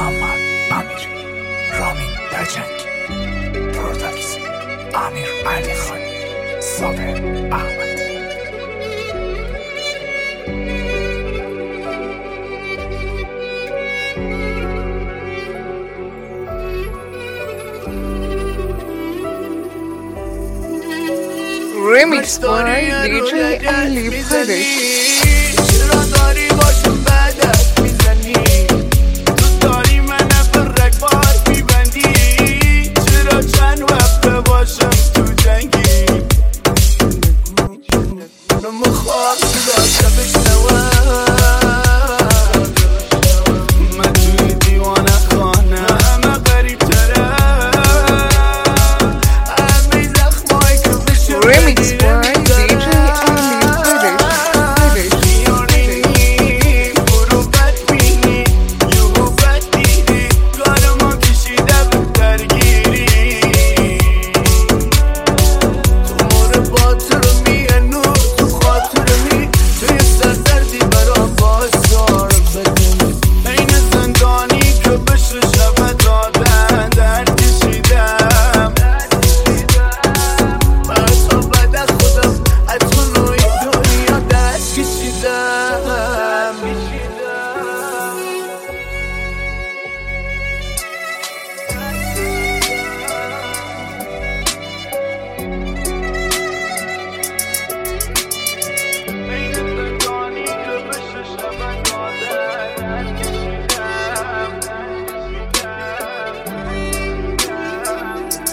محمد امیری، رامین پچنگ، پروداکس امیر علی خانی، صابر احمد. Remix by DJ Ali Paresh. چرا داری باشون بدت میزنی؟ تو داری من فرق بار میبندی. چرا چند وقت باشم تو جنگی؟ نمو خواب داشته بشنوم من توی دیوانه خانه همه غریب تره همه زخمایی که بشه Remix by DJ Ali Paresh. برو بد بینی یهو بد دیدی کارما کشیده به درگیری تو مور باطر میانو تو خاطر می توی سردردی برام بازار بدونی این زندانی که بشه شب دادن درد کشیدم من تو بد خودم از خونوی دنیا دست کشیدم این زندانی که بشه شب دادن درد کشیدم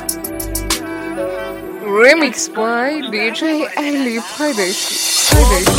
Remix by DJ Ali Paresh.